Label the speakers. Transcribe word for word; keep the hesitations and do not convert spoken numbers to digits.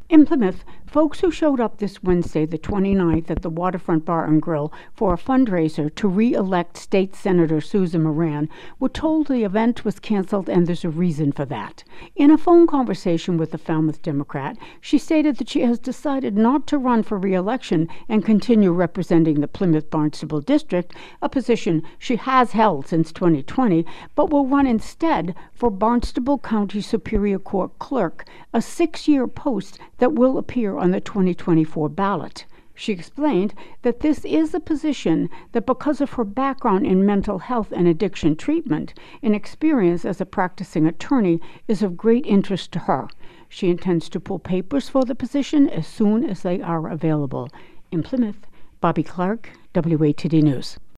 Speaker 1: In Plymouth, folks who showed up this Wednesday, the twenty-ninth, at the Waterfront Bar and Grill for a fundraiser to re-elect State Senator Susan Moran were told the event was canceled, and there's a reason for that. In a phone conversation with the Falmouth Democrat, she stated that she has decided not to run for re-election and continue representing the Plymouth-Barnstable District, a position she has held since twenty twenty, but will run instead for Barnstable County Superior Court Clerk, a six-year post that will appear on the twenty twenty-four ballot. She explained that this is a position that, because of her background in mental health and addiction treatment and experience as a practicing attorney, is of great interest to her. She intends to pull papers for the position as soon as they are available. In Plymouth, Bobby Clark, W A T D News.